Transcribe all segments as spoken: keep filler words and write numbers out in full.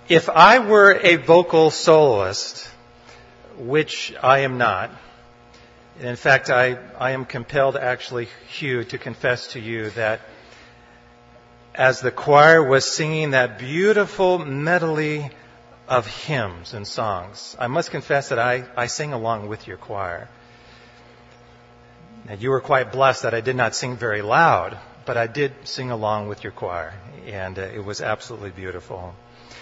If I were a vocal soloist, which I am not, and in fact, I, I am compelled actually, Hugh, to confess to you that as the choir was singing that beautiful medley of hymns and songs, I must confess that I, I sing along with your choir. Now, you were quite blessed that I did not sing very loud, but I did sing along with your choir, and uh, it was absolutely beautiful.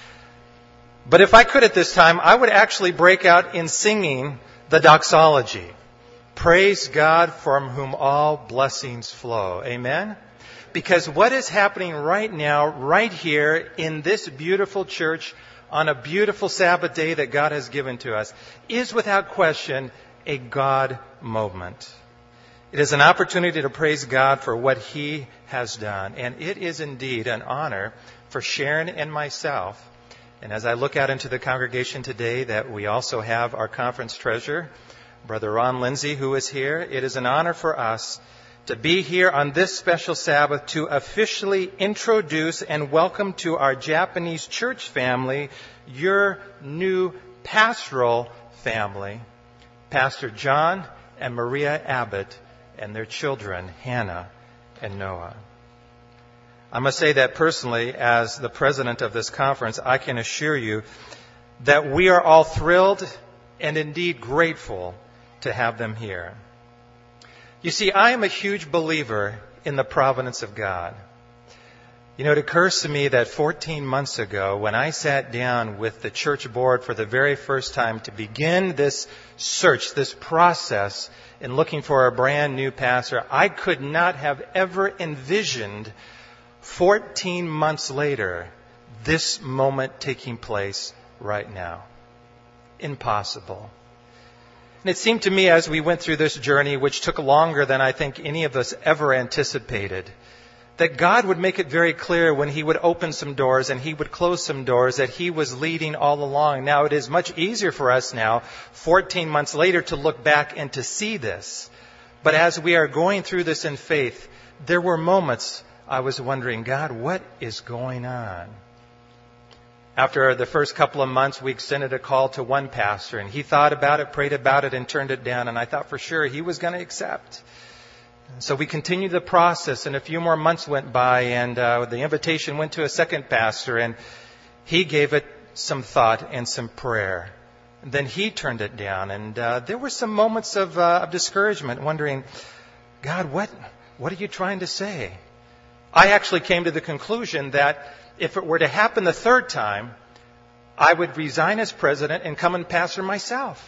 But if I could at this time, I would actually break out in singing the doxology. Praise God from whom all blessings flow. Amen? Because what is happening right now, right here in this beautiful church on a beautiful Sabbath day that God has given to us is without question a God moment. It is an opportunity to praise God for what He has done. And it is indeed an honor for Sharon and myself. And as I look out into the congregation today, that we also have our conference treasurer, Brother Ron Lindsay, who is here. It is an honor for us to be here on this special Sabbath to officially introduce and welcome to our Japanese church family your new pastoral family, Pastor John and Maria Abbott and their children, Hannah and Noah. I must say that personally, as the president of this conference, I can assure you that we are all thrilled and indeed grateful to have them here. You see, I am a huge believer in the providence of God. You know, it occurs to me that fourteen months ago, when I sat down with the church board for the very first time to begin this search, this process in looking for a brand new pastor, I could not have ever envisioned fourteen months later, this moment taking place right now. Impossible. And it seemed to me as we went through this journey, which took longer than I think any of us ever anticipated, that God would make it very clear when He would open some doors and He would close some doors that He was leading all along. Now, it is much easier for us now, fourteen months later, to look back and to see this. But as we are going through this in faith, there were moments I was wondering, God, what is going on? After the first couple of months, we extended a call to one pastor, and he thought about it, prayed about it, and turned it down. And I thought for sure he was going to accept. So we continued the process, and a few more months went by, and uh, the invitation went to a second pastor, and he gave it some thought and some prayer. And then he turned it down, and uh, there were some moments of, uh, of discouragement, wondering, God, what what are you trying to say? I actually came to the conclusion that if it were to happen the third time, I would resign as president and come and pastor myself.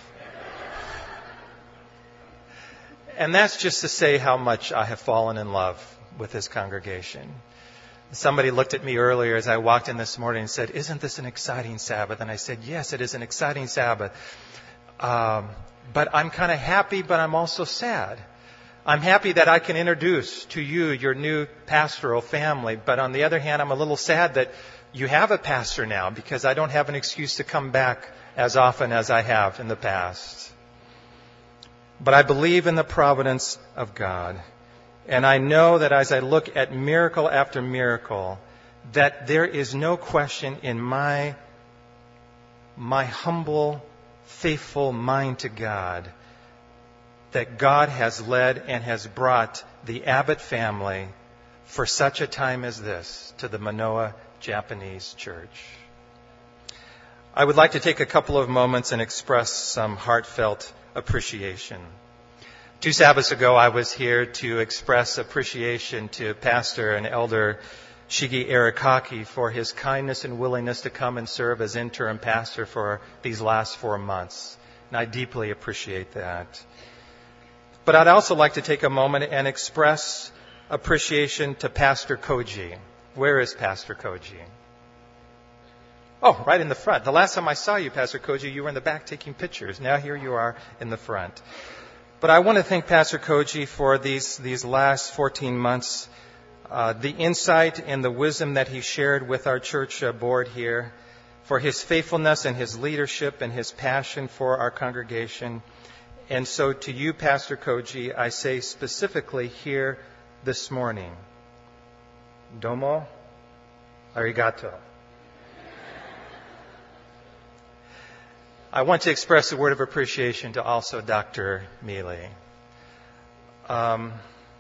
And that's just to say how much I have fallen in love with this congregation. Somebody looked at me earlier as I walked in this morning and said, isn't this an exciting Sabbath? And I said, yes, it is an exciting Sabbath. Um, but I'm kind of happy, but I'm also sad. I'm happy that I can introduce to you your new pastoral family. But on the other hand, I'm a little sad that you have a pastor now because I don't have an excuse to come back as often as I have in the past. But I believe in the providence of God. And I know that as I look at miracle after miracle, that there is no question in my, my humble, faithful mind to God that God has led and has brought the Abbott family for such a time as this to the Manoa Japanese Church. I would like to take a couple of moments and express some heartfelt appreciation. Two Sabbaths ago, I was here to express appreciation to Pastor and Elder Shigi Arakaki for his kindness and willingness to come and serve as interim pastor for these last four months. And I deeply appreciate that. But I'd also like to take a moment and express appreciation to Pastor Koji. Where is Pastor Koji? Oh, right in the front. The last time I saw you, Pastor Koji, you were in the back taking pictures. Now here you are in the front. But I want to thank Pastor Koji for these, these last fourteen months, uh, the insight and the wisdom that he shared with our church uh, board here, for his faithfulness and his leadership and his passion for our congregation. And so to you, Pastor Koji, I say specifically here this morning, domo arigato. I want to express a word of appreciation to also Doctor Mealy. Um,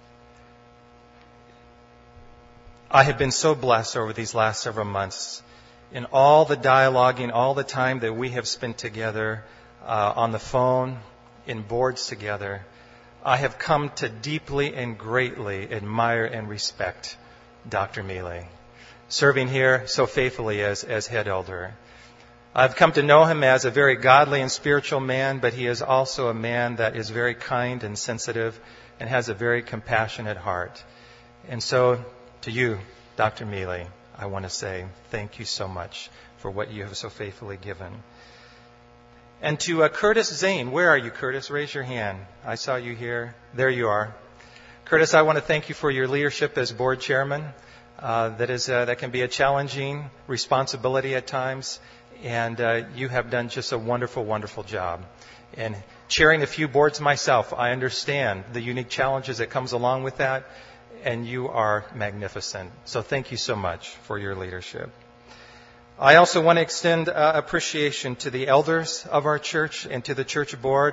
I have been so blessed over these last several months in all the dialoguing, all the time that we have spent together uh, on the phone, in boards together. I have come to deeply and greatly admire and respect Doctor Mealy, serving here so faithfully as, as head elder. I've come to know him as a very godly and spiritual man, but he is also a man that is very kind and sensitive and has a very compassionate heart. And so, to you, Doctor Mealy, I want to say thank you so much for what you have so faithfully given. And to uh, Curtis Zane, where are you, Curtis? Raise your hand. I saw you here. There you are. Curtis, I want to thank you for your leadership as board chairman. Uh, that is, uh, that can be a challenging responsibility at times, and uh, you have done just a wonderful, wonderful job. And chairing a few boards myself, I understand the unique challenges that comes along with that, and you are magnificent. So thank you so much for your leadership. I also want to extend uh, appreciation to the elders of our church and to the church board,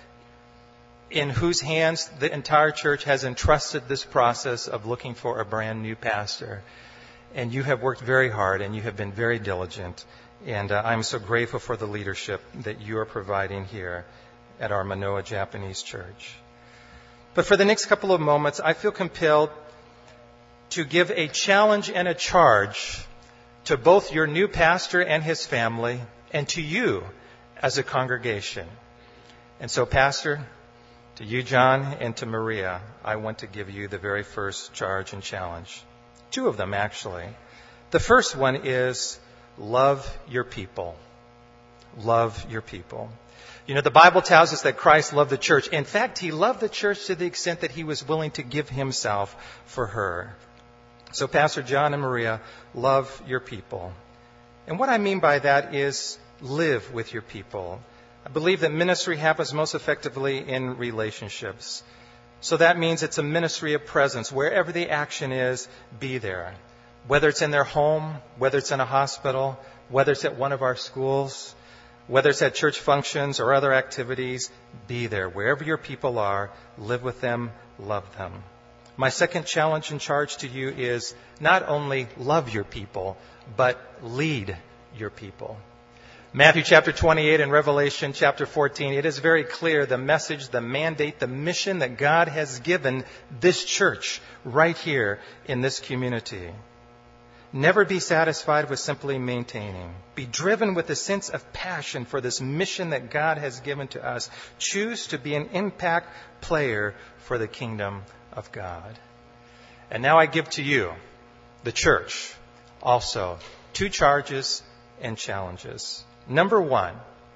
in whose hands the entire church has entrusted this process of looking for a brand new pastor. And you have worked very hard and you have been very diligent. And uh, I'm so grateful for the leadership that you are providing here at our Manoa Japanese church. But for the next couple of moments, I feel compelled to give a challenge and a charge to both your new pastor and his family, and to you as a congregation. And so, Pastor, to you, John, and to Maria, I want to give you the very first charge and challenge. Two of them, actually. The first one is love your people. Love your people. You know, the Bible tells us that Christ loved the church. In fact, he loved the church to the extent that he was willing to give himself for her. So, Pastor John and Maria, love your people. And what I mean by that is live with your people. I believe that ministry happens most effectively in relationships. So that means it's a ministry of presence. Wherever the action is, be there. Whether it's in their home, whether it's in a hospital, whether it's at one of our schools, whether it's at church functions or other activities, be there. Wherever your people are, live with them, love them. My second challenge and charge to you is not only love your people, but lead your people. Matthew chapter twenty-eight and Revelation chapter fourteen, it is very clear the message, the mandate, the mission that God has given this church right here in this community. Never be satisfied with simply maintaining. Be driven with a sense of passion for this mission that God has given to us. Choose to be an impact player for the kingdom of God. And now I give to you, the church, also two charges and challenges. Number one,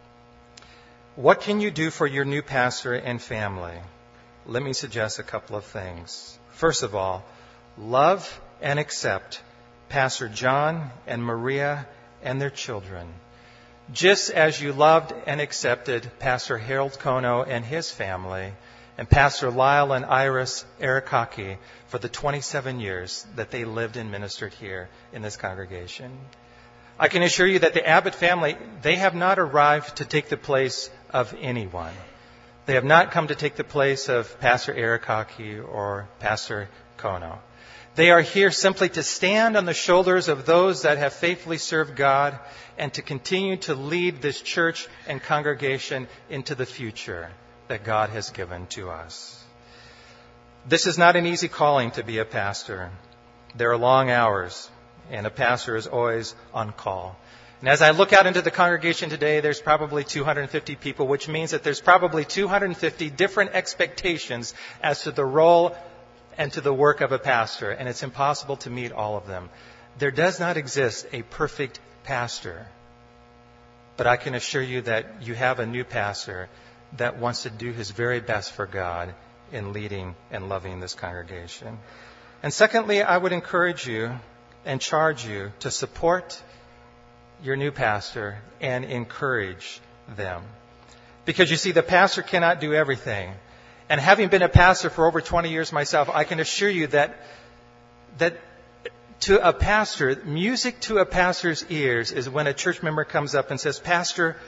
what can you do for your new pastor and family? Let me suggest a couple of things. First of all, love and accept Pastor John and Maria and their children, just as you loved and accepted Pastor Harold Kono and his family, and Pastor Lyle and Iris Arakaki for the twenty-seven years that they lived and ministered here in this congregation. I can assure you that the Abbott family, they have not arrived to take the place of anyone. They have not come to take the place of Pastor Arakaki or Pastor Kono. They are here simply to stand on the shoulders of those that have faithfully served God and to continue to lead this church and congregation into the future that God has given to us. This is not an easy calling to be a pastor. There are long hours, and a pastor is always on call. And as I look out into the congregation today, there's probably two hundred fifty people, which means that there's probably two hundred fifty different expectations as to the role and to the work of a pastor, and it's impossible to meet all of them. There does not exist a perfect pastor, but I can assure you that you have a new pastor that wants to do his very best for God in leading and loving this congregation. And secondly, I would encourage you and charge you to support your new pastor and encourage them. Because you see, the pastor cannot do everything. And having been a pastor for over twenty years myself, I can assure you that that to a pastor, music to a pastor's ears is when a church member comes up and says, "Pastor,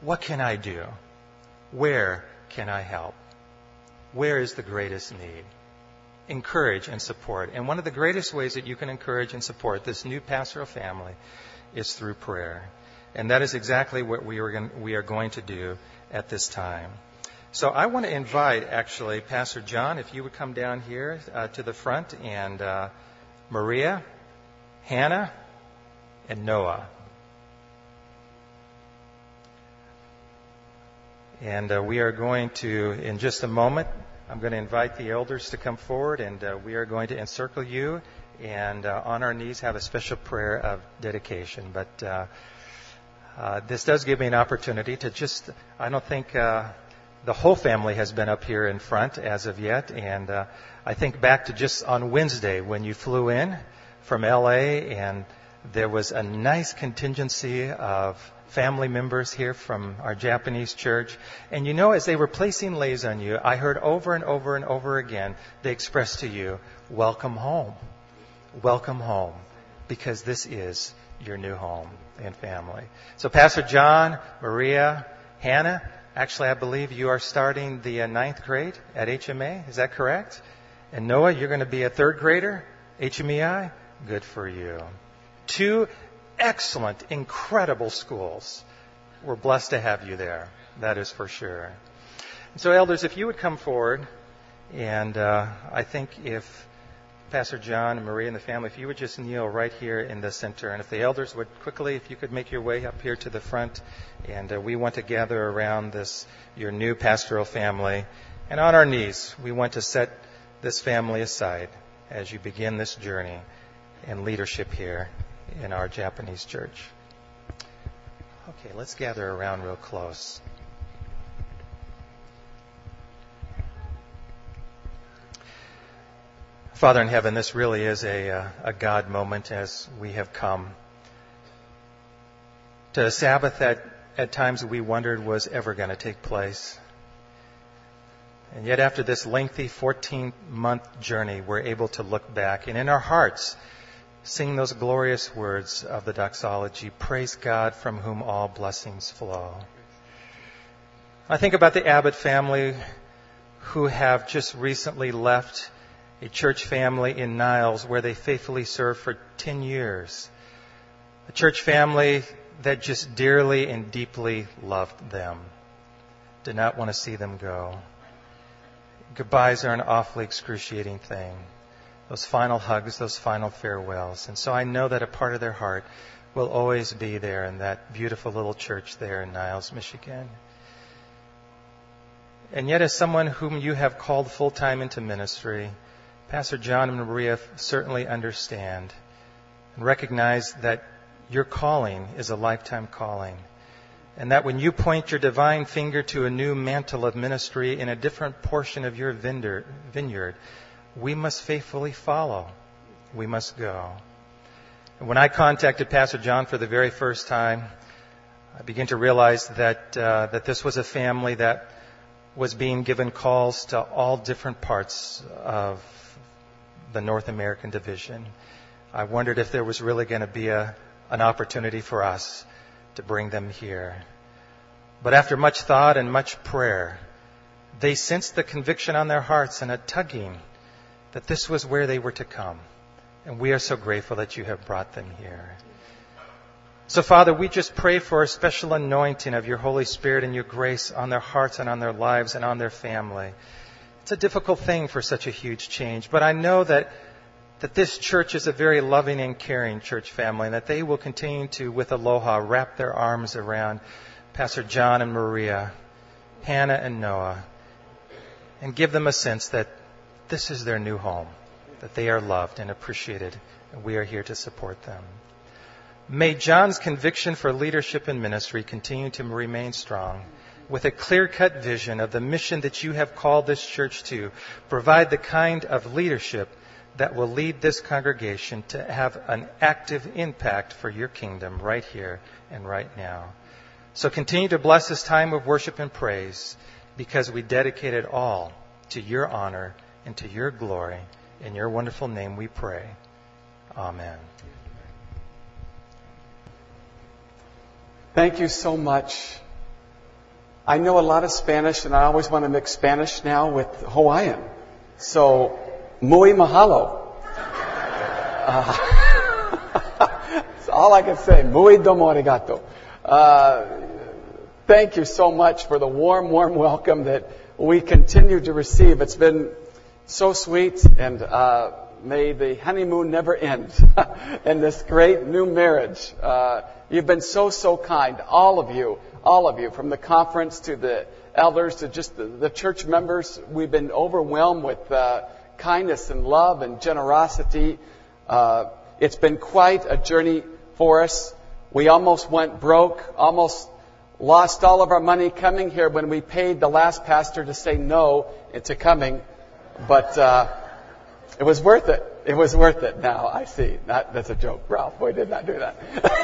What can I do? Where can I help? Where is the greatest need? Encourage and support. And one of the greatest ways that you can encourage and support this new pastoral family is through prayer. And that is exactly what we are going, we are going to do at this time. So I want to invite, actually, Pastor John, if you would come down here uh, to the front, and uh, Maria, Hannah, and Noah. And uh, we are going to, in just a moment, I'm going to invite the elders to come forward, and uh, we are going to encircle you and uh, on our knees have a special prayer of dedication. But uh, uh, this does give me an opportunity to just, I don't think uh, the whole family has been up here in front as of yet. And uh, I think back to just on Wednesday when you flew in from L A, and there was a nice contingency of family members here from our Japanese church. And you know, as they were placing leis on you, I heard over and over and over again, they expressed to you, welcome home. Welcome home. Because this is your new home and family. So Pastor John, Maria, Hannah, actually I believe you are starting the uh, ninth grade at H M A. Is that correct? And Noah, you're going to be a third grader, H M E I? Good for you. Two excellent, incredible schools. We're blessed to have you there. That is for sure. So, elders, if you would come forward, and uh, I think if Pastor John and Maria and the family, if you would just kneel right here in the center, and if the elders would quickly, if you could make your way up here to the front, and uh, we want to gather around this, your new pastoral family, and on our knees, we want to set this family aside as you begin this journey in leadership here in our Japanese church. Okay, let's gather around real close. Father in heaven, this really is a, uh, a God moment as we have come to a Sabbath that at times we wondered was ever going to take place. And yet after this lengthy fourteen-month journey, we're able to look back and in our hearts sing those glorious words of the doxology, praise God from whom all blessings flow. I think about the Abbott family who have just recently left a church family in Niles where they faithfully served for ten years. A church family that just dearly and deeply loved them. Did not want to see them go. Goodbyes are an awfully excruciating thing. Those final hugs, those final farewells. And so I know that a part of their heart will always be there in that beautiful little church there in Niles, Michigan. And yet as someone whom you have called full-time into ministry, Pastor John and Maria certainly understand and recognize that your calling is a lifetime calling. And that when you point your divine finger to a new mantle of ministry in a different portion of your vineyard, we must faithfully follow. We must go. And when I contacted Pastor John for the very first time, I began to realize that uh, that this was a family that was being given calls to all different parts of the North American division. I wondered if there was really going to be a an opportunity for us to bring them here. But after much thought and much prayer, they sensed the conviction on their hearts and a tugging that this was where they were to come. And we are so grateful that you have brought them here. So, Father, we just pray for a special anointing of your Holy Spirit and your grace on their hearts and on their lives and on their family. It's a difficult thing for such a huge change, but I know that that this church is a very loving and caring church family, and that they will continue to, with aloha, wrap their arms around Pastor John and Maria, Hannah and Noah, and give them a sense that this is their new home, that they are loved and appreciated, and we are here to support them. May John's conviction for leadership and ministry continue to remain strong, with a clear-cut vision of the mission that you have called this church to, provide the kind of leadership that will lead this congregation to have an active impact for your kingdom right here and right now. So continue to bless this time of worship and praise, because we dedicate it all to your honor and to your glory. In your wonderful name we pray. Amen. Thank you so much, I know a lot of Spanish, and I always want to mix Spanish now with Hawaiian. So, muy mahalo. Uh, that's all I can say. Muy domo arigato. Uh, thank you so much for the warm, warm welcome that we continue to receive. It's been so sweet, and uh, may the honeymoon never end in this great new marriage. Uh, you've been so, so kind, all of you. All of you, from the conference to the elders to just the, the church members. We've been overwhelmed with uh, kindness and love and generosity. Uh, it's been quite a journey for us. We almost went broke, almost lost all of our money coming here when we paid the last pastor to say no to coming. But uh, it was worth it. It was worth it. Now, I see. That, that's a joke, Ralph. We did not do that.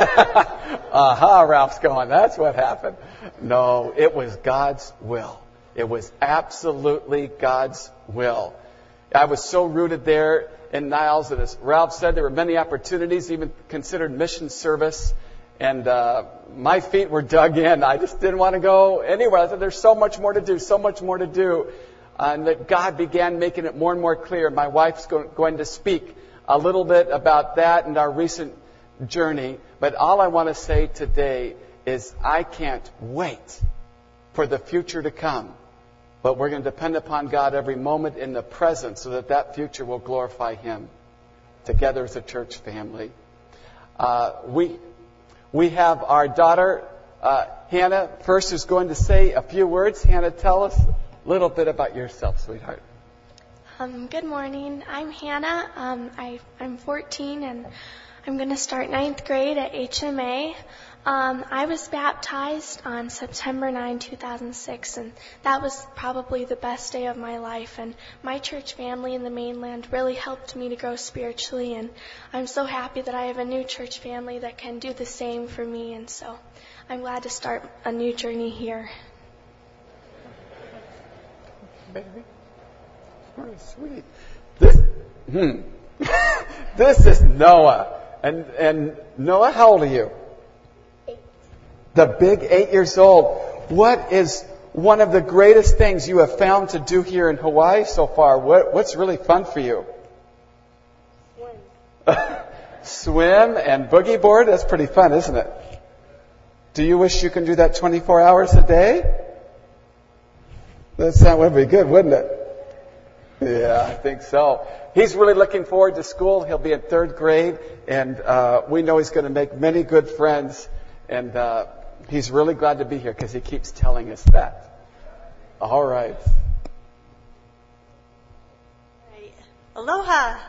Aha, Ralph's going, that's what happened. No, it was God's will. It was absolutely God's will. I was so rooted there in Niles that, as Ralph said, there were many opportunities, even considered mission service. And uh, my feet were dug in. I just didn't want to go anywhere. I thought there's so much more to do, so much more to do. Uh, and that God began making it more and more clear. My wife's go- going to speak a little bit about that and our recent journey. But all I want to say today is I can't wait for the future to come. But we're going to depend upon God every moment in the present so that that future will glorify Him together as a church family. Uh, we we have our daughter, uh, Hannah, first, who's going to say a few words. Hannah, tell us a little bit about yourself, sweetheart. Um, good morning. I'm Hannah. Um, I, I'm fourteen, and I'm going to start ninth grade at H M A. Um, I was baptized on September ninth, two thousand six, and that was probably the best day of my life. And my church family in the mainland really helped me to grow spiritually, and I'm so happy that I have a new church family that can do the same for me. And so I'm glad to start a new journey here. Baby. Oh, sweet. This, hmm. This is Noah. And, and Noah, how old are you? Eight. The big eight years old. What is one of the greatest things you have found to do here in Hawaii so far? What, what's really fun for you? Swim. Swim and boogie board? That's pretty fun, isn't it? Do you wish you can do that twenty-four hours a day? That would be good, wouldn't it? Yeah, I think so. He's really looking forward to school. He'll be in third grade, and uh, we know he's going to make many good friends. And uh, he's really glad to be here because he keeps telling us that. All right. Right. Aloha.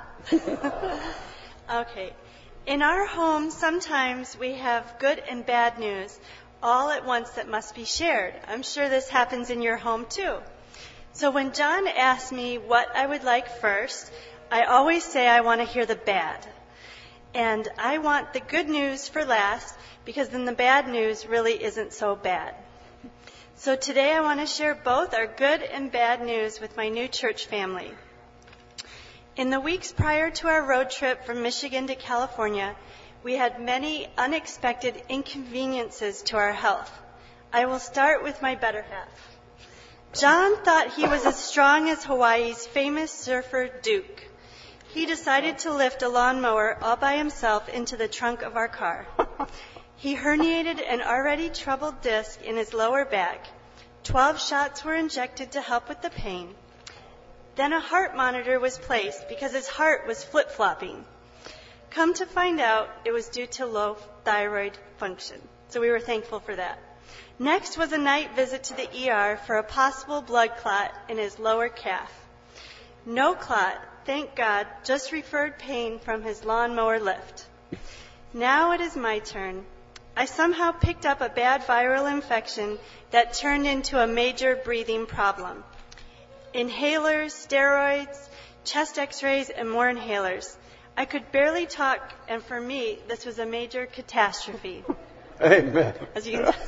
Okay. In our home, sometimes we have good and bad news all at once that must be shared. I'm sure this happens in your home too. So when John asks me what I would like first, I always say I want to hear the bad. And I want the good news for last, because then the bad news really isn't so bad. So today I want to share both our good and bad news with my new church family. In the weeks prior to our road trip from Michigan to California, we had many unexpected inconveniences to our health. I will start with my better half. John thought he was as strong as Hawaii's famous surfer, Duke. He decided to lift a lawnmower all by himself into the trunk of our car. He herniated an already troubled disc in his lower back. Twelve shots were injected to help with the pain. Then a heart monitor was placed because his heart was flip-flopping. Come to find out, it was due to low thyroid function. So we were thankful for that. Next was a night visit to the E R for a possible blood clot in his lower calf. No clot, thank God, just referred pain from his lawnmower lift. Now it is my turn. I somehow picked up a bad viral infection that turned into a major breathing problem. Inhalers, steroids, chest x-rays, and more inhalers. I could barely talk, and for me, this was a major catastrophe. Amen. As you can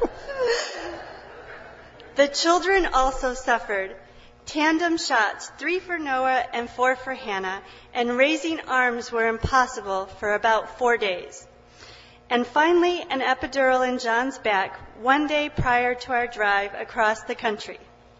The children also suffered. Tandem shots, three for Noah and four for Hannah, and raising arms were impossible for about four days. And finally, an epidural in John's back one day prior to our drive across the country.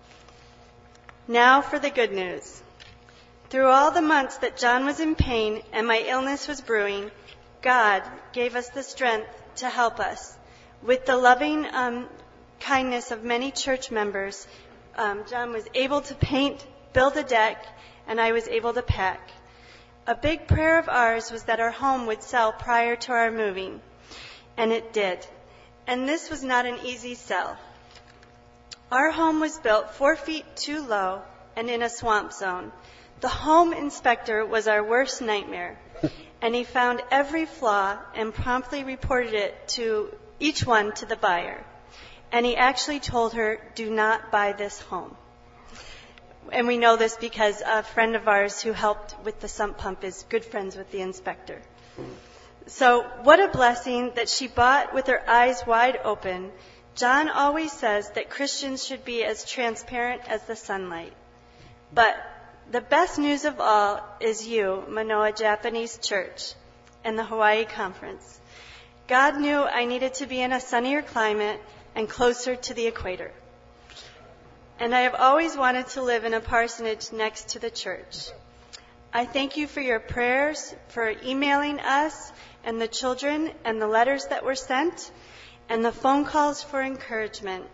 Now for the good news. Through all the months that John was in pain and my illness was brewing, God gave us the strength to help us. With the loving um, kindness of many church members, um, John was able to paint, build a deck, and I was able to pack. A big prayer of ours was that our home would sell prior to our moving, and it did. And this was not an easy sell. Our home was built four feet too low and in a swamp zone. The home inspector was our worst nightmare, and he found every flaw and promptly reported it to each one to the buyer. And he actually told her, do not buy this home. And we know this because a friend of ours who helped with the sump pump is good friends with the inspector. So what a blessing that she bought with her eyes wide open. John always says that Christians should be as transparent as the sunlight. But the best news of all is you, Manoa Japanese Church, and the Hawaii Conference. God knew I needed to be in a sunnier climate and closer to the equator. And I have always wanted to live in a parsonage next to the church. I thank you for your prayers, for emailing us and the children and the letters that were sent, and the phone calls for encouragement.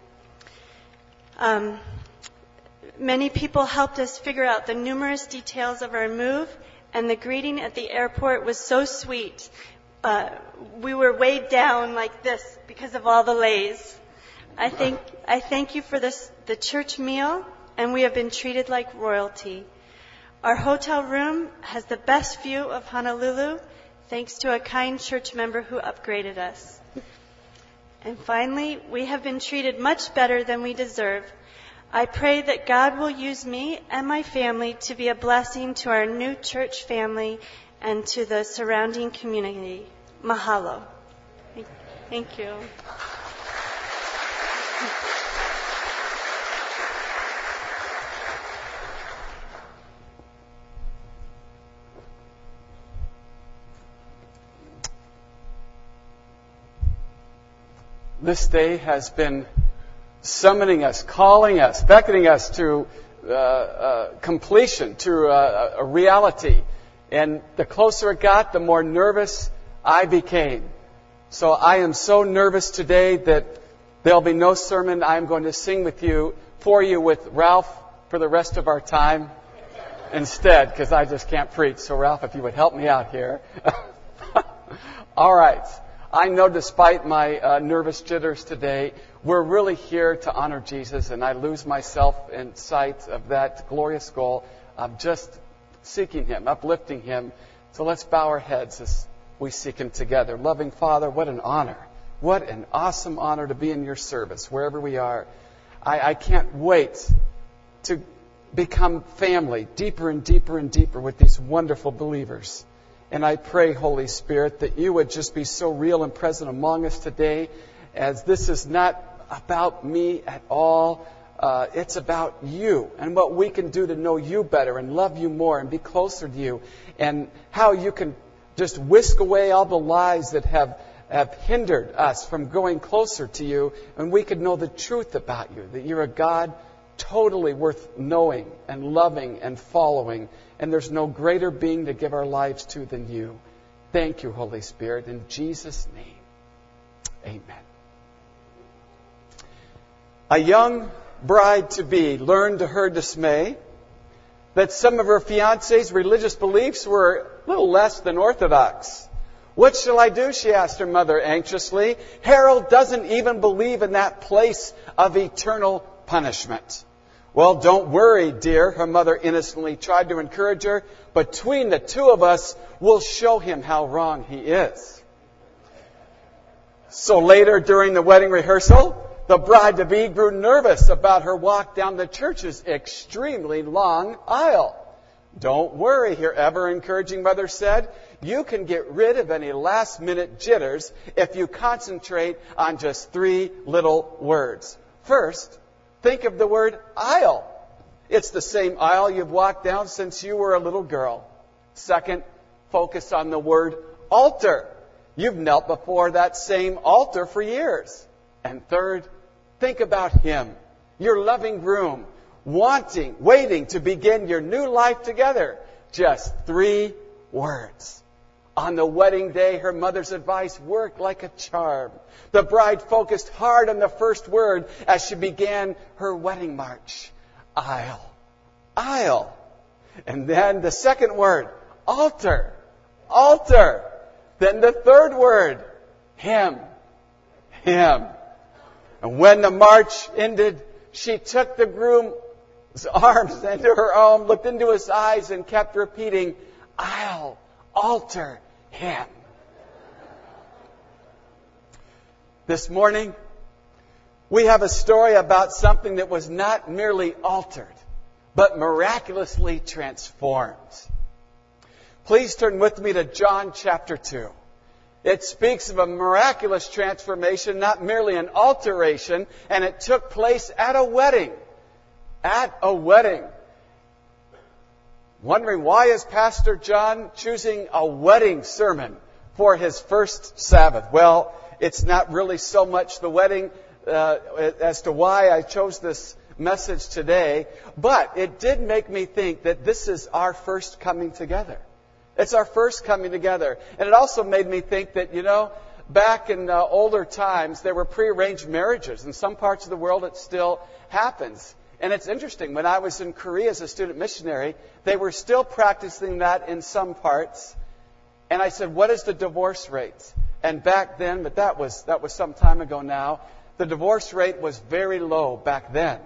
Um, many people helped us figure out the numerous details of our move, and the greeting at the airport was so sweet. Uh, we were weighed down like this because of all the lays. I thank, I thank you for this, the church meal, and we have been treated like royalty. Our hotel room has the best view of Honolulu, thanks to a kind church member who upgraded us. And finally, we have been treated much better than we deserve. I pray that God will use me and my family to be a blessing to our new church family and to the surrounding community. Mahalo. Thank you. This day has been summoning us, calling us, beckoning us to uh, uh, completion, to uh, a reality. And the closer it got, the more nervous I became. So I am so nervous today that there'll be no sermon. I'm going to sing with you, for you with Ralph for the rest of our time instead, because I just can't preach. So Ralph, if you would help me out here. All right. I know despite my uh, nervous jitters today, we're really here to honor Jesus, and I lose myself in sight of that glorious goal of just seeking Him, uplifting Him. So let's bow our heads as we seek Him together. Loving Father, what an honor. What an awesome honor to be in your service, wherever we are. I, I can't wait to become family, deeper and deeper and deeper with these wonderful believers. And I pray, Holy Spirit, that you would just be so real and present among us today, as this is not about me at all. Uh, it's about you and what we can do to know you better and love you more and be closer to you, and how you can just whisk away all the lies that have, have hindered us from going closer to you, and we could know the truth about you, that you're a God totally worth knowing and loving and following. And there's no greater being to give our lives to than you. Thank you, Holy Spirit. In Jesus' name, amen. A young bride-to-be learned to her dismay that some of her fiancé's religious beliefs were a little less than orthodox. What shall I do? She asked her mother anxiously. Harold doesn't even believe in that place of eternal punishment. Well, don't worry, dear, her mother innocently tried to encourage her. Between the two of us, we'll show him how wrong he is. So later, during the wedding rehearsal, the bride-to-be grew nervous about her walk down the church's extremely long aisle. Don't worry, her ever-encouraging mother said. You can get rid of any last-minute jitters if you concentrate on just three little words. First, think of the word aisle. It's the same aisle you've walked down since you were a little girl. Second, focus on the word altar. you've knelt before that same altar for years. And third, think about Him, your loving groom, wanting, waiting to begin your new life together. Just three words. On the wedding day, her mother's advice worked like a charm. The bride focused hard on the first word as she began her wedding march. I'll. I'll. And then the second word, altar. Altar. Then the third word, him. Him. And when the march ended, she took the groom's arms into her own, looked into his eyes, and kept repeating, I'll alter him. This morning, we have a story about something that was not merely altered, but miraculously transformed. Please turn with me to John chapter two. It speaks of a miraculous transformation, not merely an alteration, and it took place at a wedding. At a wedding. Wondering, why is Pastor John choosing a wedding sermon for his first Sabbath? Well, it's not really so much the wedding uh, as to why I chose this message today, but it did make me think that this is our first coming together. It's our first coming together. And it also made me think that, you know, back in uh, older times, there were prearranged marriages. In some parts of the world, it still happens. And it's interesting, when I was in Korea as a student missionary, they were still practicing that in some parts. And I said, what is the divorce rate? And back then, but that was that was some time ago now, the divorce rate was very low back then,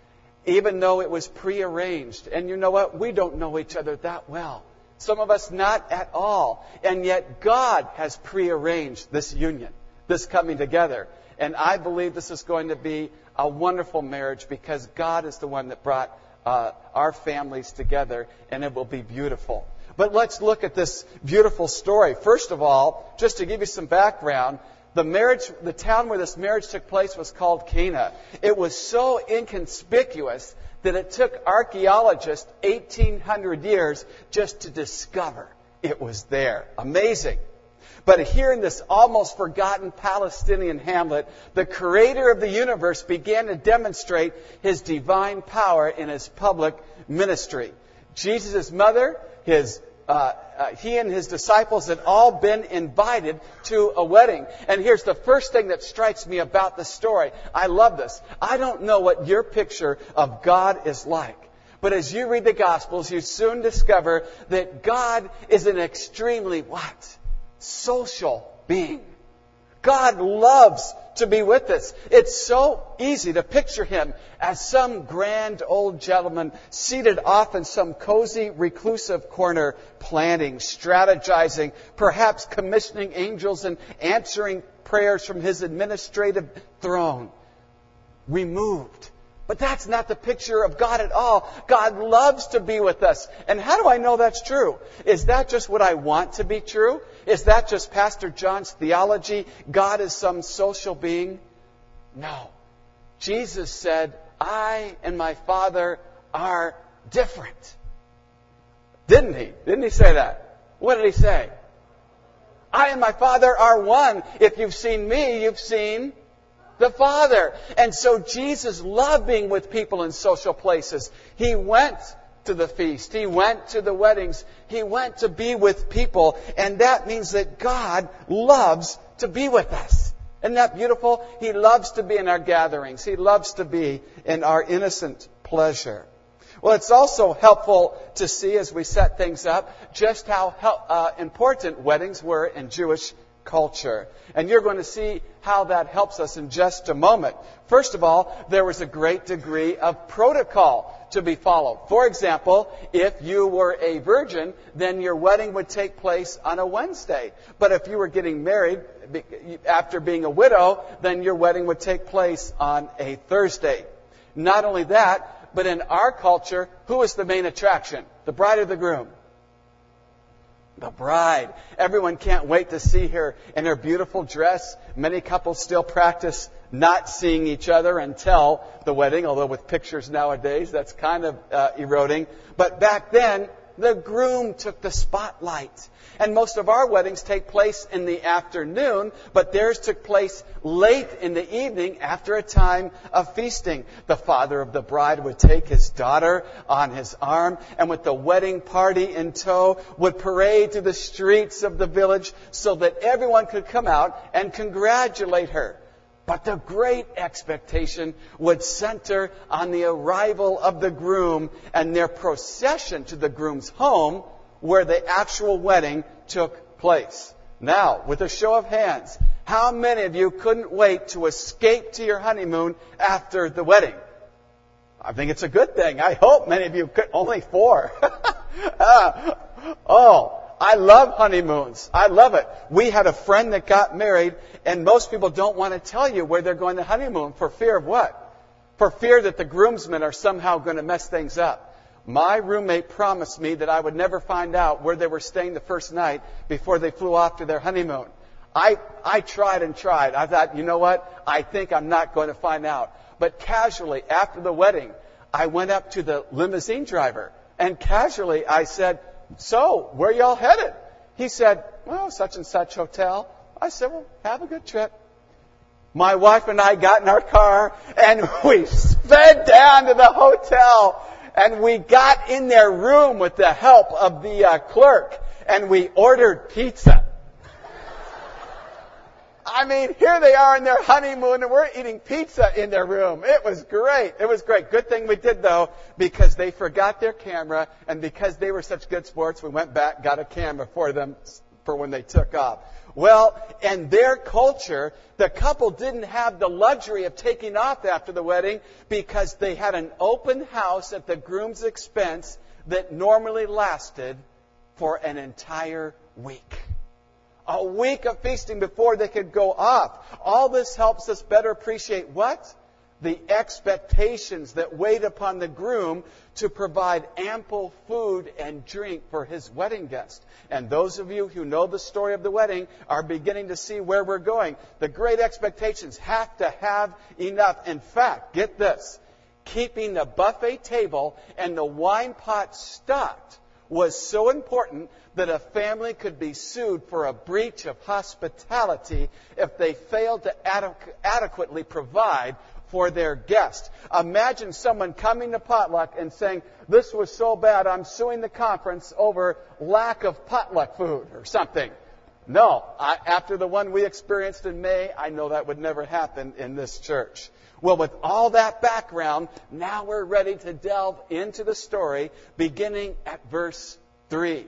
even though it was prearranged. And you know what? We don't know each other that well. Some of us not at all. And yet God has prearranged this union, this coming together. And I believe this is going to be a wonderful marriage because God is the one that brought uh, our families together, and it will be beautiful. But let's look at this beautiful story. First of all, just to give you some background, the marriage, the town where this marriage took place was called Cana. It was so inconspicuous that it took archaeologists eighteen hundred years just to discover it was there. Amazing. But here in this almost forgotten Palestinian hamlet, the Creator of the universe began to demonstrate His divine power in His public ministry. Jesus' mother, his uh, uh, he and His disciples had all been invited to a wedding. And here's the first thing that strikes me about the story. I love this. I don't know what your picture of God is like. But as you read the Gospels, you soon discover that God is an extremely what? Social being. God loves to be with us. It's so easy to picture Him as some grand old gentleman seated off in some cozy, reclusive corner, planning, strategizing, perhaps commissioning angels and answering prayers from His administrative throne. Removed. But that's not the picture of God at all. God loves to be with us. And how do I know that's true? Is that just what I want to be true? Is that just Pastor John's theology? God is some social being? No. Jesus said, I and my Father are different. Didn't He? Didn't He say that? What did He say? I and my Father are one. If you've seen me, you've seen the Father. And so Jesus loved being with people in social places. He went to the feast. He went to the weddings. He went to be with people. And that means that God loves to be with us. Isn't that beautiful? He loves to be in our gatherings. He loves to be in our innocent pleasure. Well, it's also helpful to see as we set things up just how uh, important weddings were in Jewish culture. And you're going to see how that helps us in just a moment. First of all, there was a great degree of protocol to be followed. For example, if you were a virgin, then your wedding would take place on a Wednesday. But if you were getting married after being a widow, then your wedding would take place on a Thursday. Not only that, but in our culture, who is the main attraction? The bride or the groom? The bride. Everyone can't wait to see her in her beautiful dress. Many couples still practice not seeing each other until the wedding, although with pictures nowadays, that's kind of uh, eroding. But back then, the groom took the spotlight. And most of our weddings take place in the afternoon, but theirs took place late in the evening after a time of feasting. The father of the bride would take his daughter on his arm and with the wedding party in tow would parade through the streets of the village so that everyone could come out and congratulate her. But the great expectation would center on the arrival of the groom and their procession to the groom's home where the actual wedding took place. Now, with a show of hands, how many of you couldn't wait to escape to your honeymoon after the wedding? I think it's a good thing. I hope many of you could. Only four. uh, oh. I love honeymoons. I love it. We had a friend that got married, and most people don't want to tell you where they're going to honeymoon for fear of what? For fear that the groomsmen are somehow going to mess things up. My roommate promised me that I would never find out where they were staying the first night before they flew off to their honeymoon. I, I tried and tried. I thought, you know what? I think I'm not going to find out. But casually, after the wedding, I went up to the limousine driver, and casually I said, so, where y'all headed? He said, well, such and such hotel. I said, well, have a good trip. My wife and I got in our car and we sped down to the hotel and we got in their room with the help of the uh, clerk and we ordered pizza. I mean, here they are in their honeymoon and we're eating pizza in their room. It was great. It was great. Good thing we did, though, because they forgot their camera, and because they were such good sports, we went back, got a camera for them for when they took off. Well, in their culture, the couple didn't have the luxury of taking off after the wedding because they had an open house at the groom's expense that normally lasted for an entire week. A week of feasting before they could go off. All this helps us better appreciate what? The expectations that wait upon the groom to provide ample food and drink for his wedding guest. And those of you who know the story of the wedding are beginning to see where we're going. The great expectations have to have enough. In fact, get this. Keeping the buffet table and the wine pot stocked was so important that a family could be sued for a breach of hospitality if they failed to adequ- adequately provide for their guest. Imagine someone coming to potluck and saying, this was so bad, I'm suing the conference over lack of potluck food or something. No, I, after the one we experienced in May, I know that would never happen in this church. Well, with all that background, now we're ready to delve into the story, beginning at verse three.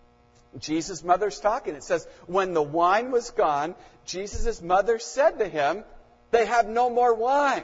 Jesus' mother's talking. It says, when the wine was gone, Jesus' mother said to him, they have no more wine.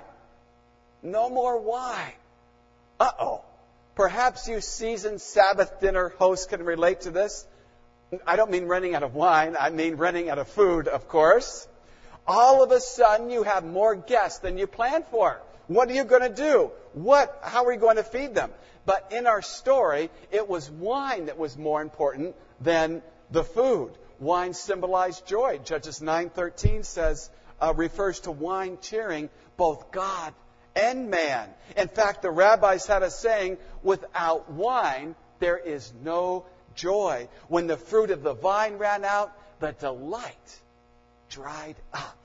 No more wine. Uh-oh. Perhaps you seasoned Sabbath dinner hosts can relate to this. I don't mean running out of wine. I mean running out of food, of course. All of a sudden, you have more guests than you planned for. What are you going to do? What? How are you going to feed them? But in our story, it was wine that was more important than the food. Wine symbolized joy. Judges nine thirteen says, uh, refers to wine cheering both God and man. In fact, the rabbis had a saying, without wine, there is no joy. When the fruit of the vine ran out, the delight dried up.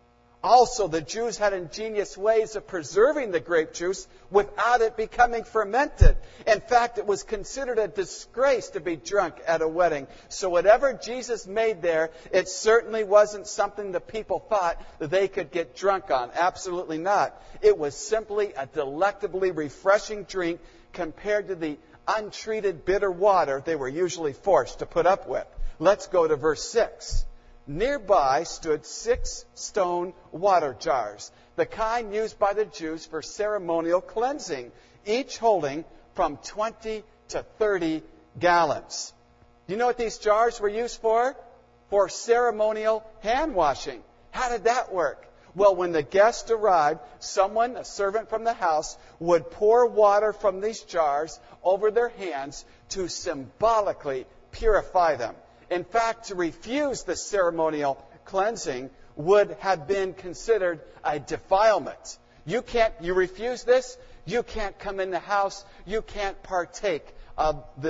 Also, the Jews had ingenious ways of preserving the grape juice without it becoming fermented. In fact, it was considered a disgrace to be drunk at a wedding. So whatever Jesus made there, it certainly wasn't something the people thought that they could get drunk on. Absolutely not. It was simply a delectably refreshing drink compared to the untreated bitter water they were usually forced to put up with. Let's go to verse six. Nearby stood six stone water jars, the kind used by the Jews for ceremonial cleansing, each holding from twenty to thirty gallons. Do you know what these jars were used for? For ceremonial hand washing. How did that work? Well, when the guest arrived, someone, a servant from the house, would pour water from these jars over their hands to symbolically purify them. In fact, to refuse the ceremonial cleansing would have been considered a defilement. You can't, you refuse this, you can't come in the house, you can't partake of this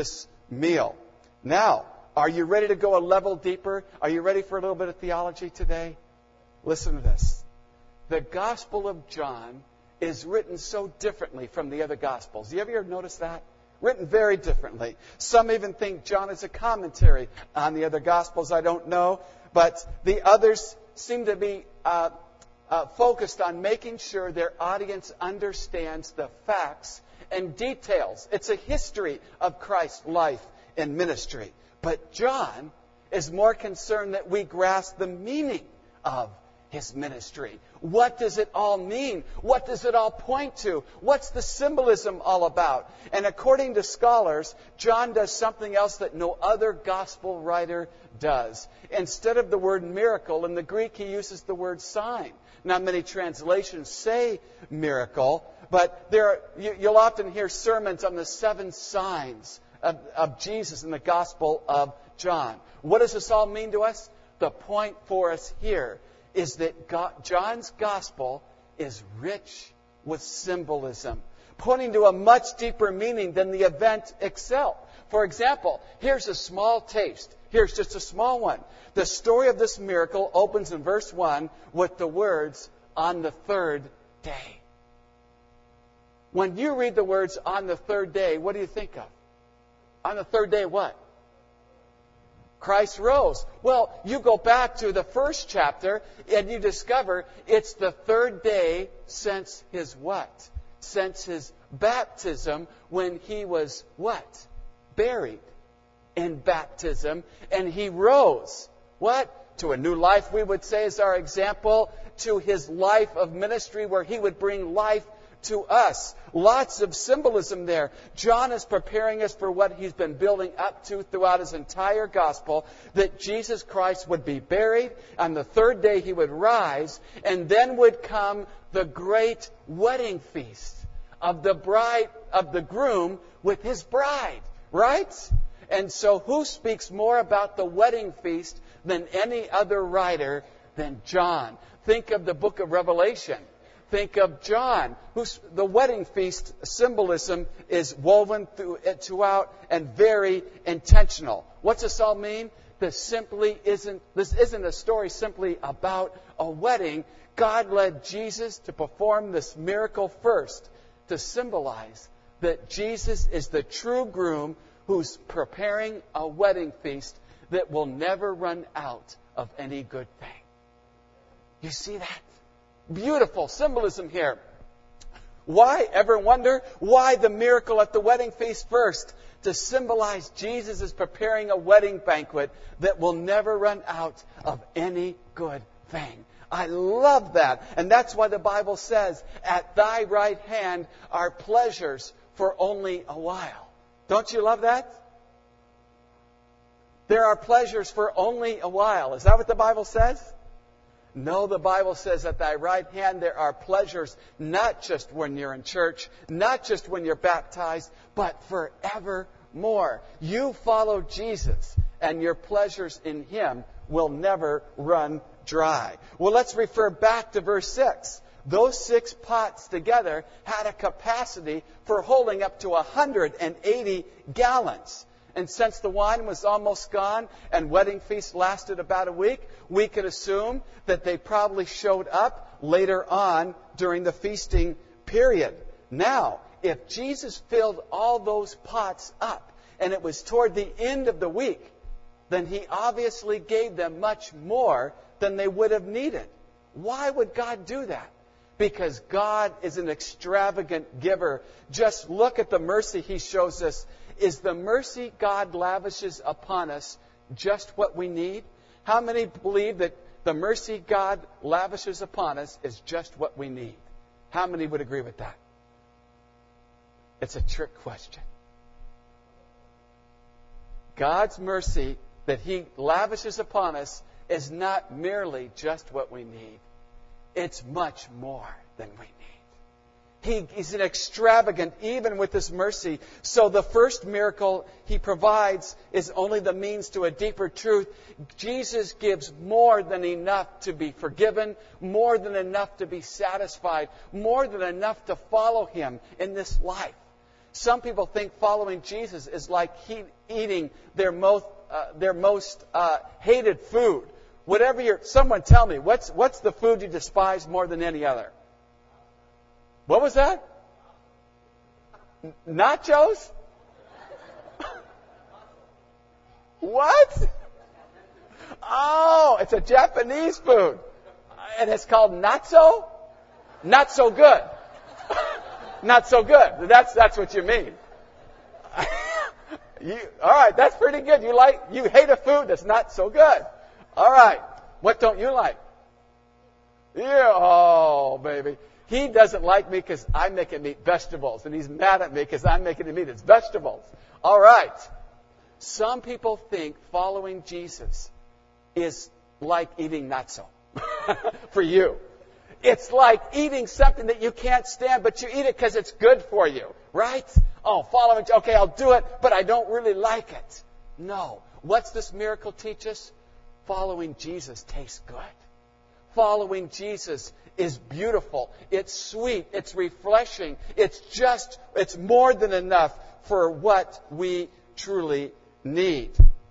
meal. Now, are you ready to go a level deeper? Are you ready for a little bit of theology today? Listen to this. The Gospel of John is written so differently from the other Gospels. You ever notice that? Written very differently. Some even think John is a commentary on the other Gospels. I don't know. But the others seem to be uh, uh, focused on making sure their audience understands the facts and details. It's a history of Christ's life and ministry. But John is more concerned that we grasp the meaning of His ministry. What does it all mean? What does it all point to? What's the symbolism all about? And according to scholars, John does something else that no other gospel writer does. Instead of the word miracle, in the Greek he uses the word sign. Now many translations say miracle, but there are, you, you'll often hear sermons on the seven signs of, of Jesus in the Gospel of John. What does this all mean to us? The point for us here is that God, John's Gospel is rich with symbolism, pointing to a much deeper meaning than the event itself. For example, here's a small taste. Here's just a small one. The story of this miracle opens in verse one with the words, on the third day. When you read the words, on the third day, what do you think of? On the third day, what? Christ rose. Well, you go back to the first chapter and you discover it's the third day since His what? Since His baptism, when He was what? Buried in baptism, and He rose. What? To a new life, we would say, is our example, to His life of ministry where He would bring life to us. Lots of symbolism there. John is preparing us for what he's been building up to throughout his entire gospel, that Jesus Christ would be buried, on the third day He would rise, and then would come the great wedding feast of the bride, of the groom with his bride. Right? And so who speaks more about the wedding feast than any other writer than John? Think of the book of Revelation. Think of John, whose the wedding feast symbolism is woven through, throughout and very intentional. What's this all mean? This simply isn't, this isn't a story simply about a wedding. God led Jesus to perform this miracle first to symbolize that Jesus is the true groom who's preparing a wedding feast that will never run out of any good thing. You see that? Beautiful symbolism here. Why? Ever wonder? Why the miracle at the wedding feast first? To symbolize Jesus is preparing a wedding banquet that will never run out of any good thing. I love that. And that's why the Bible says, at Thy right hand are pleasures for only a while. Don't you love that? There are pleasures for only a while. Is that what the Bible says? No, the Bible says at Thy right hand there are pleasures, not just when you're in church, not just when you're baptized, but forevermore. You follow Jesus, and your pleasures in Him will never run dry. Well, let's refer back to verse six. Those six pots together had a capacity for holding up to one hundred eighty gallons. And since the wine was almost gone and wedding feast lasted about a week, we could assume that they probably showed up later on during the feasting period. Now, if Jesus filled all those pots up and it was toward the end of the week, then He obviously gave them much more than they would have needed. Why would God do that? Because God is an extravagant giver. Just look at the mercy He shows us. Is the mercy God lavishes upon us just what we need? How many believe that the mercy God lavishes upon us is just what we need? How many would agree with that? It's a trick question. God's mercy that He lavishes upon us is not merely just what we need. It's much more than we need. He, he's an extravagant, even with His mercy. So the first miracle He provides is only the means to a deeper truth. Jesus gives more than enough to be forgiven, more than enough to be satisfied, more than enough to follow Him in this life. Some people think following Jesus is like he, eating their most, uh, their most uh, hated food. Whatever you're, someone tell me, what's, what's the food you despise more than any other? What was that? N- nachos? What? Oh, it's a Japanese food. And it's called natso? Not so good. Not so good. That's, that's what you mean. you, all right, that's pretty good. You like, you hate a food that's not so good. All right. What don't you like? Yeah, oh, baby. He doesn't like me because I make him eat vegetables. And he's mad at me because I'm making him eat his vegetables. All right. Some people think following Jesus is like eating natso for you. It's like eating something that you can't stand, but you eat it because it's good for you, right? Oh, following, okay, I'll do it, but I don't really like it. No. What's this miracle teach us? Following Jesus tastes good. Following Jesus is beautiful. It's sweet. It's refreshing. It's just, it's more than enough for what we truly need.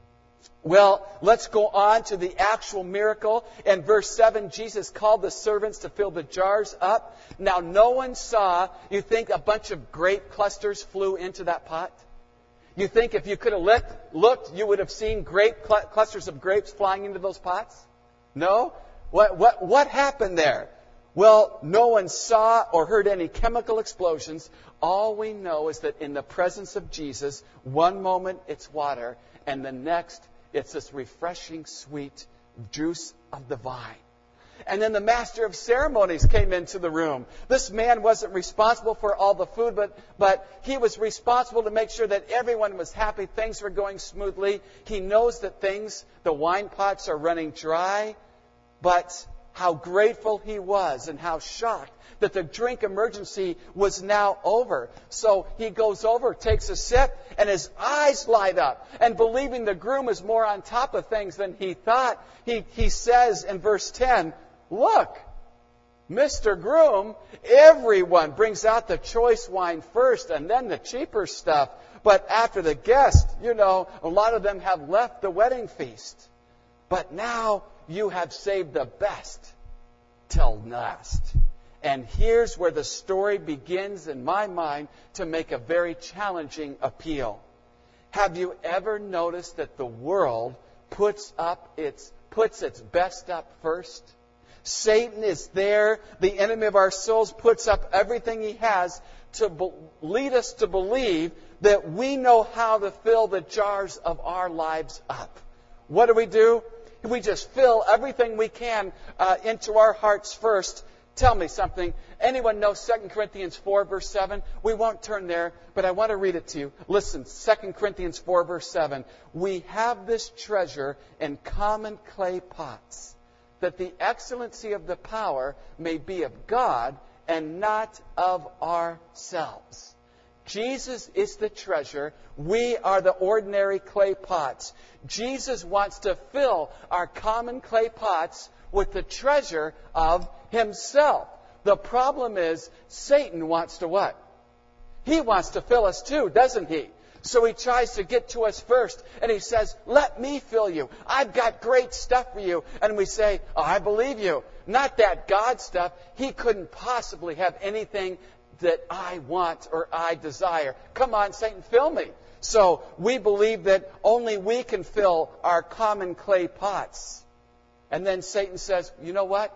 Well, let's go on to the actual miracle. In verse seven, Jesus called the servants to fill the jars up. Now, no one saw, you think a bunch of grape clusters flew into that pot? You think if you could have looked, looked you would have seen grape cl- clusters of grapes flying into those pots? No? What, what, what happened there? Well, no one saw or heard any chemical explosions. All we know is that in the presence of Jesus, one moment it's water, and the next it's this refreshing, sweet juice of the vine. And then the master of ceremonies came into the room. This man wasn't responsible for all the food, but, but he was responsible to make sure that everyone was happy, things were going smoothly. He knows that things, the wine pots are running dry, but how grateful he was and how shocked that the drink emergency was now over. So he goes over, takes a sip, and his eyes light up. And believing the groom is more on top of things than he thought, he, he says in verse ten, "Look, Mister Groom, everyone brings out the choice wine first and then the cheaper stuff. But after the guest, you know, a lot of them have left the wedding feast. But now you have saved the best till last." And here's where the story begins, in my mind, to make a very challenging appeal. Have you ever noticed that the world puts up its puts its best up first? Satan is there. The enemy of our souls puts up everything he has to be- lead us to believe that we know how to fill the jars of our lives up. What do we do? We just fill everything we can uh, into our hearts first. Tell me something. Anyone know Second Corinthians four, verse seven? We won't turn there, but I want to read it to you. Listen, Second Corinthians four, verse seven. "We have this treasure in common clay pots, that the excellency of the power may be of God and not of ourselves." Jesus is the treasure. We are the ordinary clay pots. Jesus wants to fill our common clay pots with the treasure of himself. The problem is, Satan wants to what? He wants to fill us too, doesn't he? So he tries to get to us first, and he says, "Let me fill you. I've got great stuff for you." And we say, "Oh, I believe you. Not that God stuff. He couldn't possibly have anything that I want or I desire. Come on, Satan, fill me." So we believe that only we can fill our common clay pots. And then Satan says, "You know what?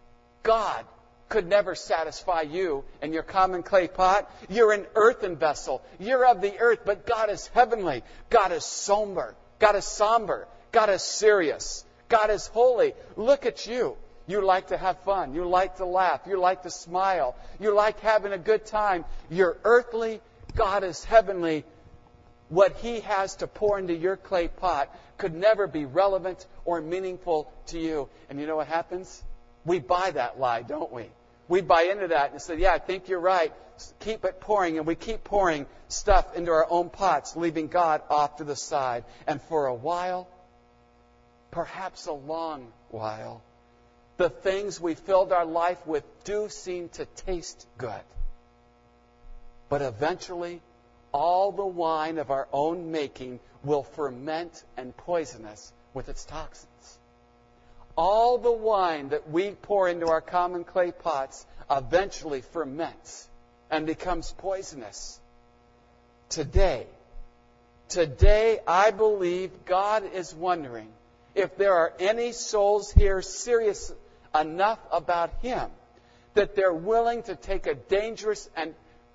God could never satisfy you in your common clay pot. You're an earthen vessel. You're of the earth, but God is heavenly. God is somber. God is somber. God is serious. God is holy. Look at you. You like to have fun. You like to laugh. You like to smile. You like having a good time. You're earthly. God is heavenly. What He has to pour into your clay pot could never be relevant or meaningful to you." And you know what happens? We buy that lie, don't we? We buy into that and say, "Yeah, I think you're right. Keep it pouring." And we keep pouring stuff into our own pots, leaving God off to the side. And for a while, perhaps a long while, the things we filled our life with do seem to taste good. But eventually, all the wine of our own making will ferment and poison us with its toxins. All the wine that we pour into our common clay pots eventually ferments and becomes poisonous. Today, today I believe God is wondering if there are any souls here serious enough about Him that they're willing to take a dangerous and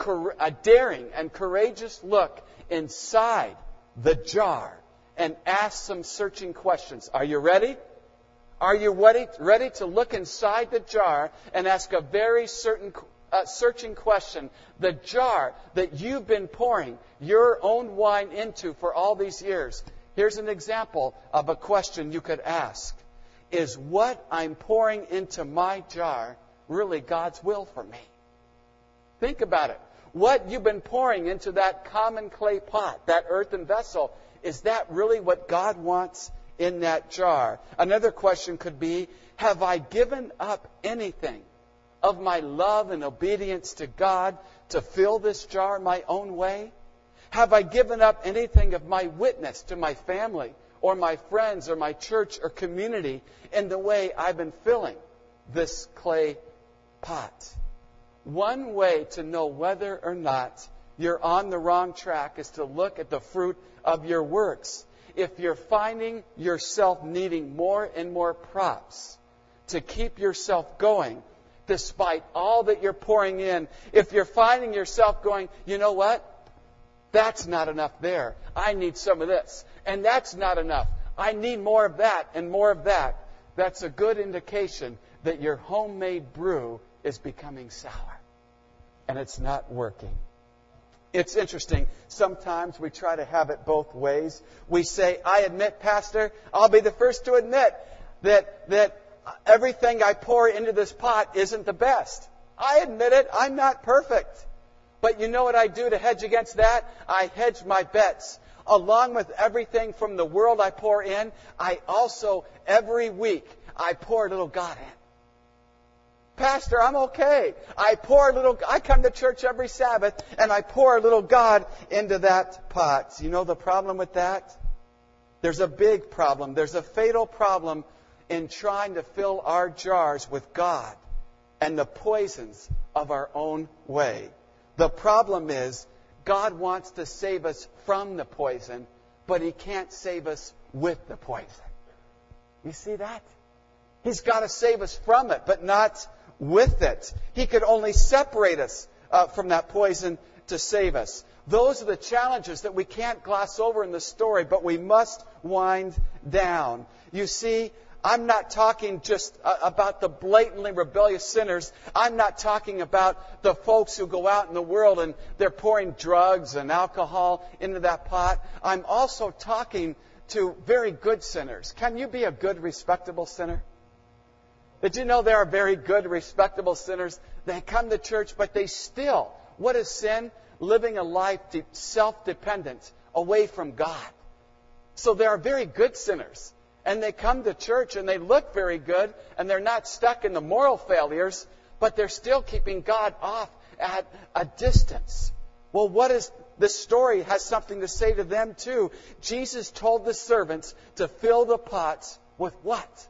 a daring and courageous look inside the jar and ask some searching questions. Are you ready? Are you ready, ready to look inside the jar and ask a very certain uh, searching question? The jar that you've been pouring your own wine into for all these years. Here's an example of a question you could ask. Is what I'm pouring into my jar really God's will for me? Think about it. What you've been pouring into that common clay pot, that earthen vessel, is that really what God wants in that jar? Another question could be, have I given up anything of my love and obedience to God to fill this jar my own way? Have I given up anything of my witness to my family or my friends or my church or community in the way I've been filling this clay pot? One way to know whether or not you're on the wrong track is to look at the fruit of your works. If you're finding yourself needing more and more props to keep yourself going, despite all that you're pouring in, if you're finding yourself going, you know what? That's not enough there. I need some of this. And that's not enough. I need more of that and more of that. That's a good indication that your homemade brew is becoming sour. And it's not working. It's interesting. Sometimes we try to have it both ways. We say, I admit, Pastor, I'll be the first to admit that, that everything I pour into this pot isn't the best. I admit it. I'm not perfect. But you know what I do to hedge against that? I hedge my bets. Along with everything from the world I pour in, I also, every week, I pour a little God in. Pastor, I'm okay. I pour a little, I come to church every Sabbath and I pour a little God into that pot. You know the problem with that? There's a big problem. There's a fatal problem in trying to fill our jars with God and the poisons of our own way. The problem is God wants to save us from the poison, but He can't save us with the poison. You see that? He's got to save us from it, but not with it. He could only separate us uh, from that poison to save us. Those are the challenges that we can't gloss over in the story, but we must wind down. You see, I'm not talking just uh, about the blatantly rebellious sinners. I'm not talking about the folks who go out in the world and they're pouring drugs and alcohol into that pot. I'm also talking to very good sinners. Can you be a good, respectable sinner? Did you know there are very good, respectable sinners? They come to church, but they still, what is sin? Living a life self-dependent, away from God. So there are very good sinners. And they come to church and they look very good, and they're not stuck in the moral failures, but they're still keeping God off at a distance. Well, what is this story has something to say to them too. Jesus told the servants to fill the pots with what?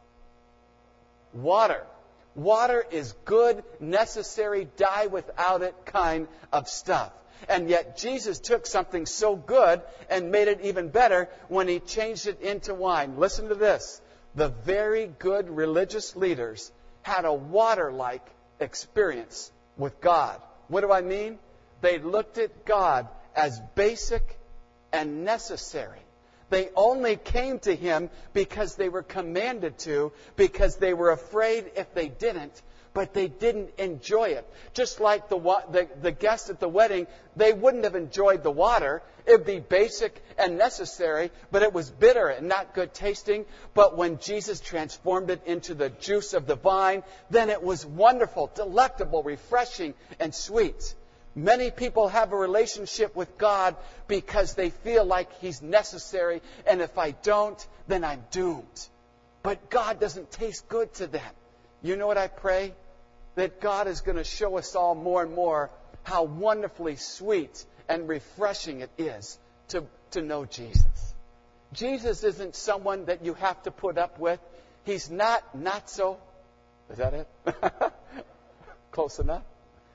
Water. Water is good, necessary, die without it kind of stuff. And yet Jesus took something so good and made it even better when He changed it into wine. Listen to this. The very good religious leaders had a water-like experience with God. What do I mean? They looked at God as basic and necessary. They only came to Him because they were commanded to, because they were afraid if they didn't, but they didn't enjoy it. Just like the, the, the guests at the wedding, they wouldn't have enjoyed the water. It would be basic and necessary, but it was bitter and not good tasting. But when Jesus transformed it into the juice of the vine, then it was wonderful, delectable, refreshing, and sweet. Many people have a relationship with God because they feel like He's necessary, and if I don't, then I'm doomed. But God doesn't taste good to them. You know what I pray? That God is going to show us all more and more how wonderfully sweet and refreshing it is to, to know Jesus. Jesus isn't someone that you have to put up with. He's not not so. Is that it? Close enough?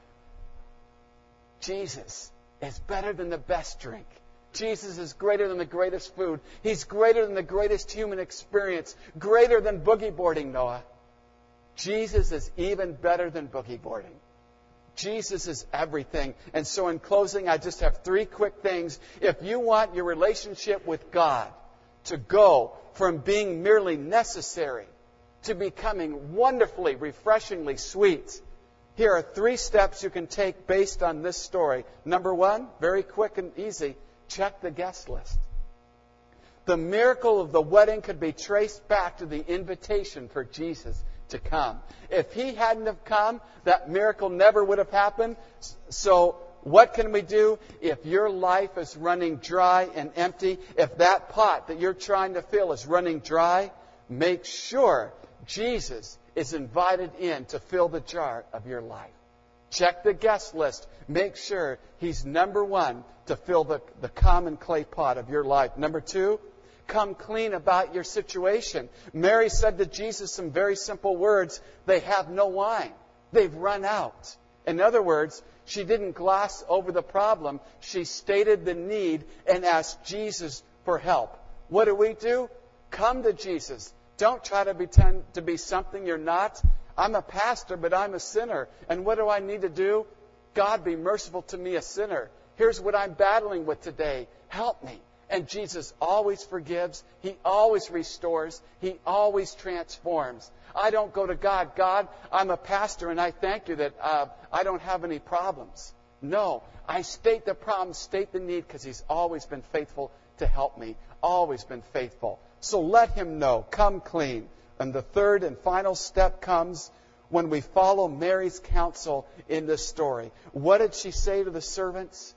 Jesus is better than the best drink. Jesus is greater than the greatest food. He's greater than the greatest human experience. Greater than boogie boarding, Noah. Jesus is even better than boogie boarding. Jesus is everything. And so in closing, I just have three quick things. If you want your relationship with God to go from being merely necessary to becoming wonderfully, refreshingly sweet, here are three steps you can take based on this story. Number one, very quick and easy, check the guest list. The miracle of the wedding could be traced back to the invitation for Jesus to come. If He hadn't have come, that miracle never would have happened. So what can we do? If your life is running dry and empty, if that pot that you're trying to fill is running dry, make sure Jesus is invited in to fill the jar of your life. Check the guest list. Make sure He's number one to fill the, the common clay pot of your life. Number two, come clean about your situation. Mary said to Jesus some very simple words. They have no wine. They've run out. In other words, she didn't gloss over the problem. She stated the need and asked Jesus for help. What do we do? Come to Jesus. Don't try to pretend to be something you're not. I'm a pastor, but I'm a sinner. And what do I need to do? God, be merciful to me, a sinner. Here's what I'm battling with today. Help me. And Jesus always forgives. He always restores. He always transforms. I don't go to God, God, I'm a pastor and I thank you that uh, I don't have any problems. No, I state the problem, state the need, because He's always been faithful to help me. Always been faithful. So let Him know. Come clean. And the third and final step comes when we follow Mary's counsel in this story. What did she say to the servants?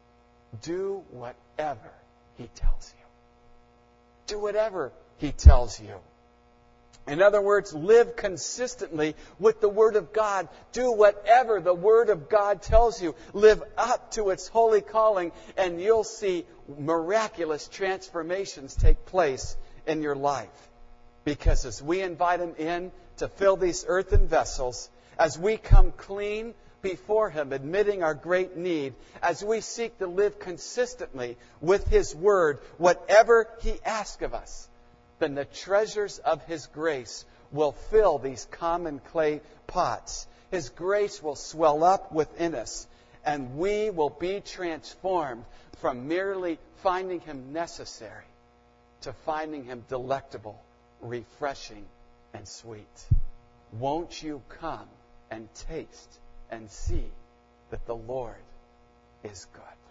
Do whatever He tells you. Do whatever He tells you. In other words, live consistently with the Word of God. Do whatever the Word of God tells you. Live up to its holy calling, and you'll see miraculous transformations take place in your life. Because as we invite Him in to fill these earthen vessels, as we come clean before Him, admitting our great need, as we seek to live consistently with His Word, whatever He asks of us, then the treasures of His grace will fill these common clay pots. His grace will swell up within us, and we will be transformed from merely finding Him necessary to finding Him delectable, refreshing, and sweet. Won't you come and taste and see that the Lord is good?